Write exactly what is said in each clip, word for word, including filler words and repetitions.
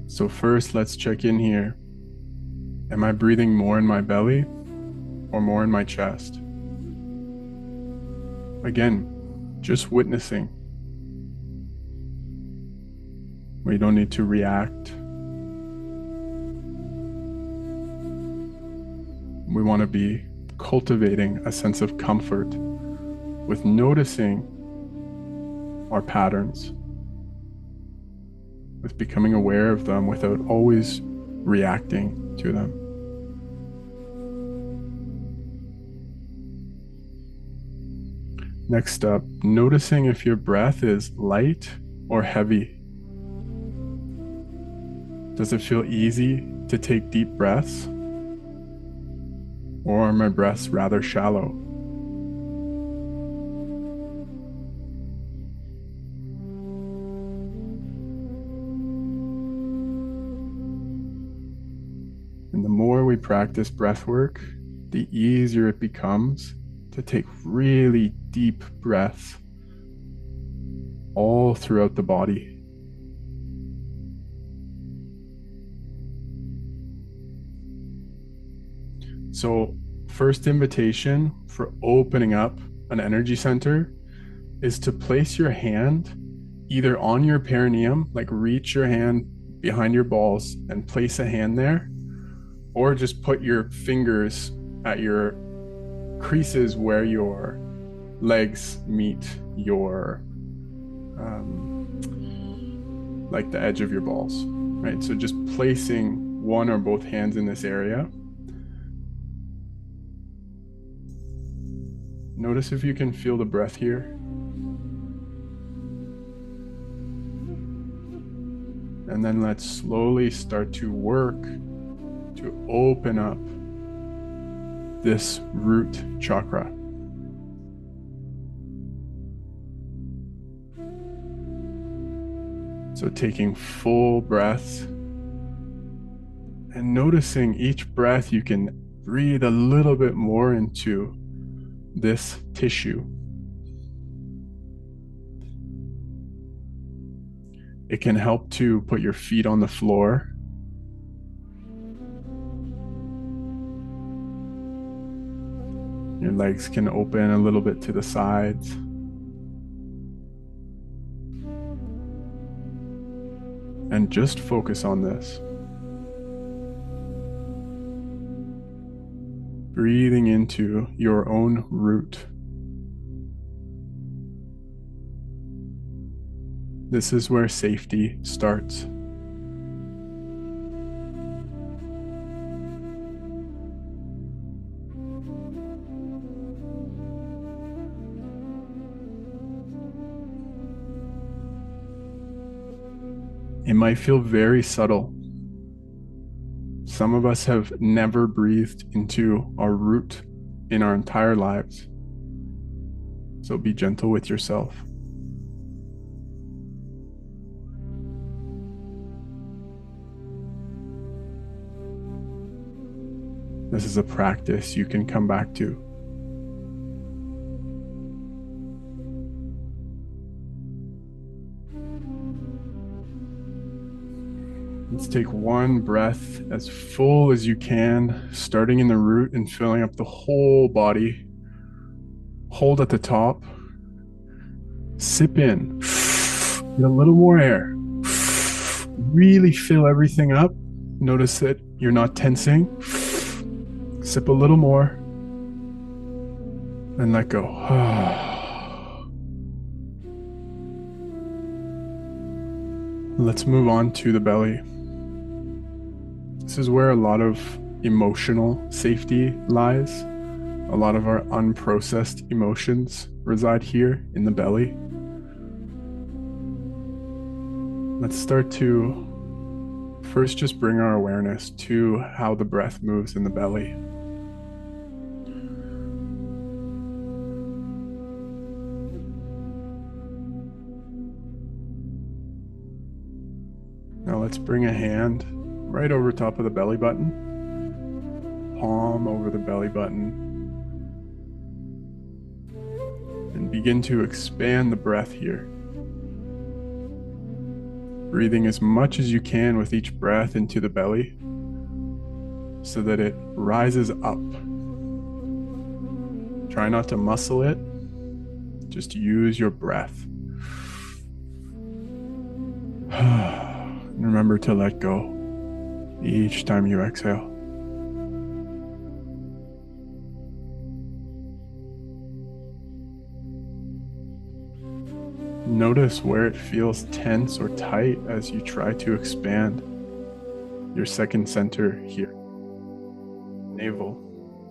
So first, let's check in here. Am I breathing more in my belly or more in my chest? Again, just witnessing. We don't need to react. We want to be cultivating a sense of comfort with noticing our patterns, with becoming aware of them without always reacting to them. Next up, noticing if your breath is light or heavy. Does it feel easy to take deep breaths? Or are my breaths rather shallow? And the more we practice breath work, the easier it becomes to take really deep breaths all throughout the body. So, first invitation for opening up an energy center is to place your hand either on your perineum, like reach your hand behind your balls and place a hand there, or just put your fingers at your creases where your legs meet your, um, like the edge of your balls, right? So just placing one or both hands in this area. Notice if you can feel the breath here. And then let's slowly start to work to open up this root chakra. So taking full breaths and noticing each breath you can breathe a little bit more into this tissue. It can help to put your feet on the floor. Your legs can open a little bit to the sides. And just focus on this. Breathing into your own root. This is where safety starts. It might feel very subtle. Some of us have never breathed into our root in our entire lives. So be gentle with yourself. This is a practice you can come back to. Let's take one breath as full as you can, starting in the root and filling up the whole body. Hold at the top. Sip in. Get a little more air. Really fill everything up. Notice that you're not tensing. Sip a little more. And let go. Let's move on to the belly. This is where a lot of emotional safety lies. A lot of our unprocessed emotions reside here in the belly. Let's start to first just bring our awareness to how the breath moves in the belly. Now let's bring a hand right over top of the belly button, palm over the belly button, and begin to expand the breath here. breathing as much as you can with each breath into the belly so that it rises up. Try not to muscle it, just use your breath. And remember to let go each time you exhale. Notice where it feels tense or tight as you try to expand your second center here, navel.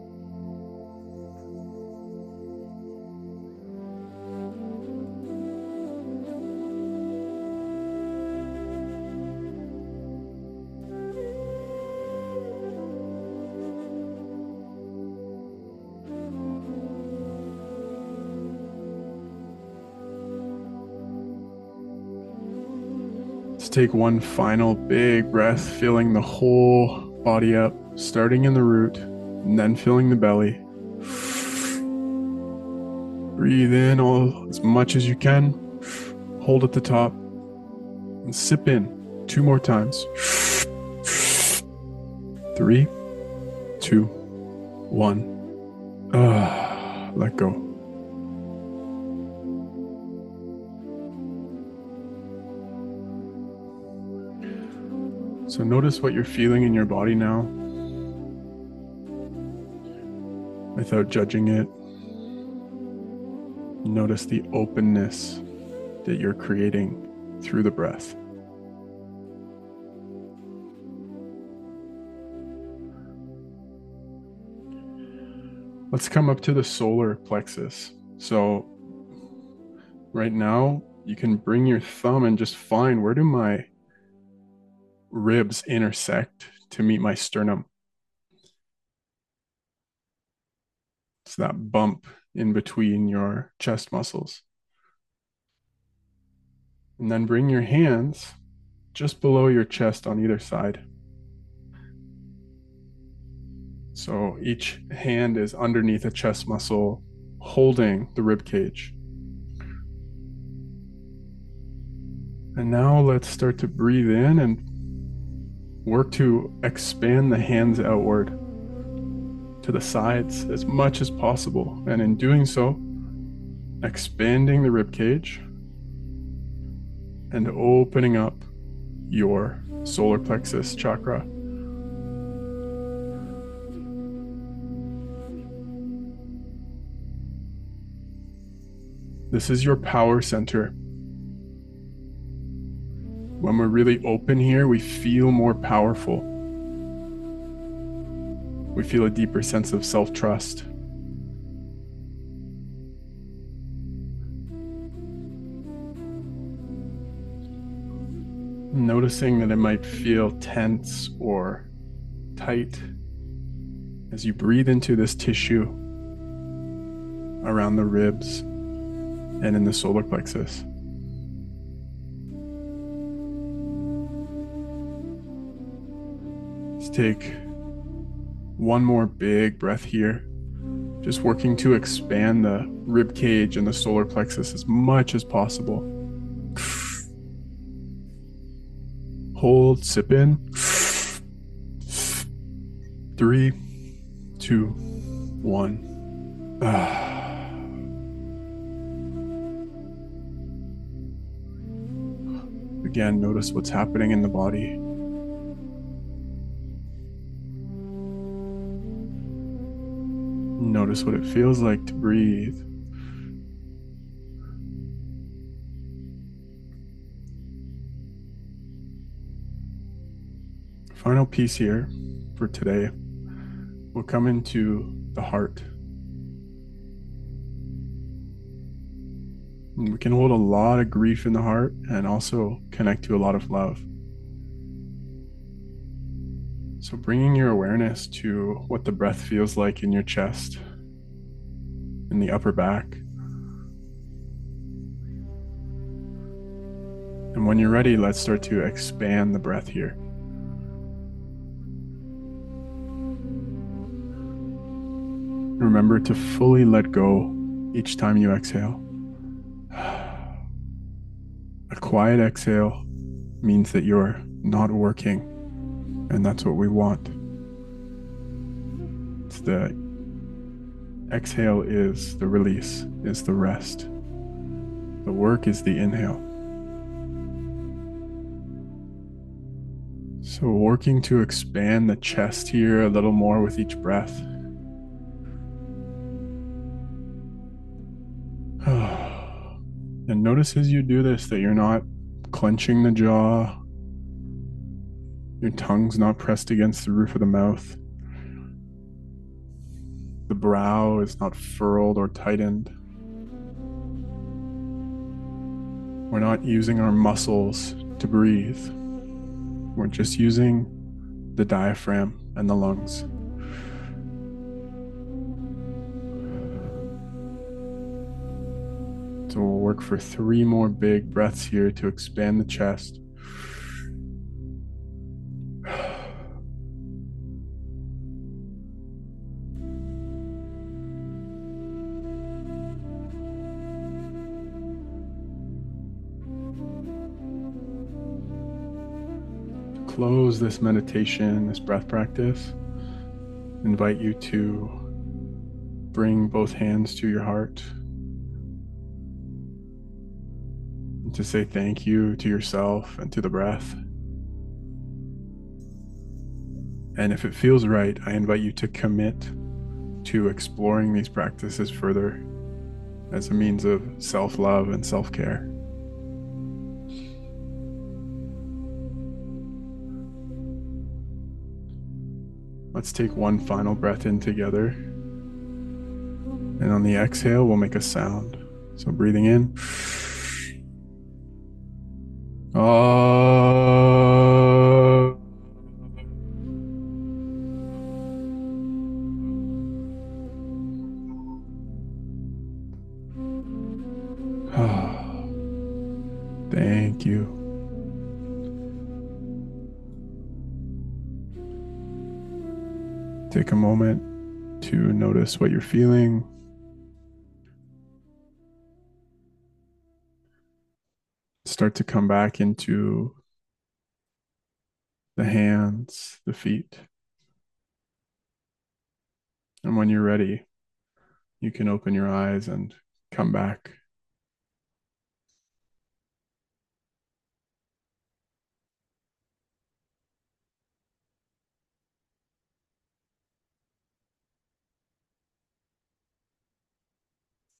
Let's take one final big breath, filling the whole body up, starting in the root and then filling the belly. Breathe in all as much as you can. Hold at the top and sip in two more times. Three, two, one. Ah, let go. So notice what you're feeling in your body now, without judging it. Notice the openness that you're creating through the breath. Let's come up to the solar plexus. So right now, you can bring your thumb and just find, where do my ribs intersect to meet my sternum? It's that bump in between your chest muscles. And then bring your hands just below your chest on either side. So each hand is underneath a chest muscle holding the rib cage. And now let's start to breathe in and work to expand the hands outward to the sides as much as possible. And in doing so, expanding the rib cage and opening up your solar plexus chakra. This is your power center. When we're really open here, we feel more powerful. We feel a deeper sense of self-trust. Noticing that it might feel tense or tight as you breathe into this tissue around the ribs and in the solar plexus. Let's take one more big breath here, just working to expand the rib cage and the solar plexus as much as possible. Hold, sip in. Three, two, one. Ah. Again, notice what's happening in the body. Notice what it feels like to breathe. Final piece here for today. We'll come into the heart. And we can hold a lot of grief in the heart and also connect to a lot of love. So bringing your awareness to what the breath feels like in your chest, in the upper back. And when you're ready, let's start to expand the breath here. Remember to fully let go each time you exhale. A quiet exhale means that you're not working, and that's what we want. It's the exhale is the release, is the rest. The work is the inhale. So working to expand the chest here a little more with each breath. And notice as you do this that you're not clenching the jaw. Your tongue's not pressed against the roof of the mouth. The brow is not furrowed or tightened. We're not using our muscles to breathe. We're just using the diaphragm and the lungs. So we'll work for three more big breaths here to expand the chest. Close this meditation, this breath practice. Invite you to bring both hands to your heart and to say thank you to yourself and to the breath. And if it feels right, I invite you to commit to exploring these practices further as a means of self-love and self-care. Let's take one final breath in together. And on the exhale, we'll make a sound. So breathing in. Ah. Thank you. Take a moment to notice what you're feeling. Start to come back into the hands, the feet. And when you're ready, you can open your eyes and come back